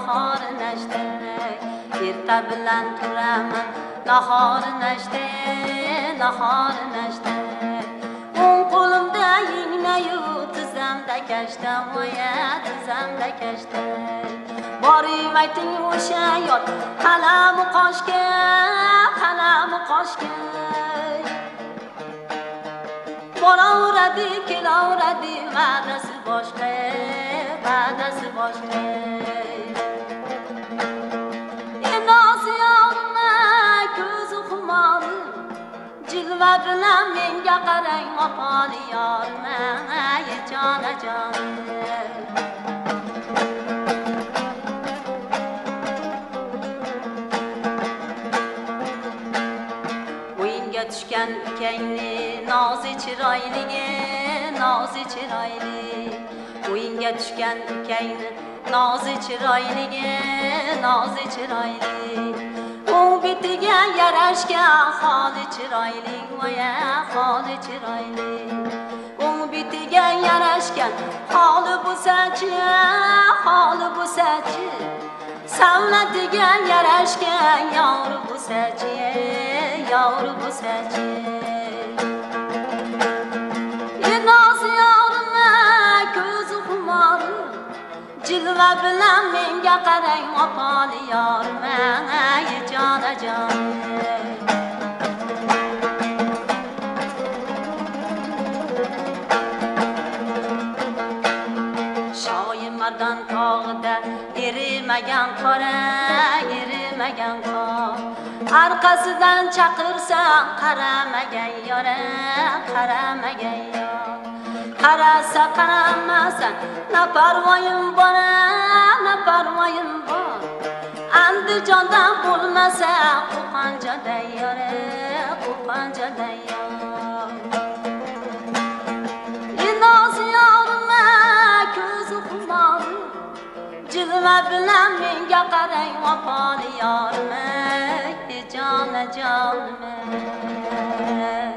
nahor nashta erta bilan turaman nahor nashta o'ng qo'limda igna-yu tizamda kashta moya tizamda kashta boring ayting o'sha yot qalamu qoshga boraveradi kelaveradi va'dasi boshqa ko'zi xumori jilva bilan menga qarang opoli yorim ay jonajon o'yinga tushgan ukangni nozi chiroyli o'yinga tushgan ukangni nozi chiroyli o'ng betiga yarashgan holi chiroyli o'ng betiga yarashgan holi bo'lsachi savlatiga yarashgan yori bo'lsachi nozi yorim ko'zi xumori jilva bilan menga qarang opoli yorim ay jonajon Shoyimardon tog'ida erimagan qor arkasidan chaqirsam qaramagan yor qarasa qaramasan na parvoyim bor Andijondan bo'lmasa Qo'qonjoda yor nozi yorim ko'zi xumori jilva bilan menga qarang opoli yorim jonajonim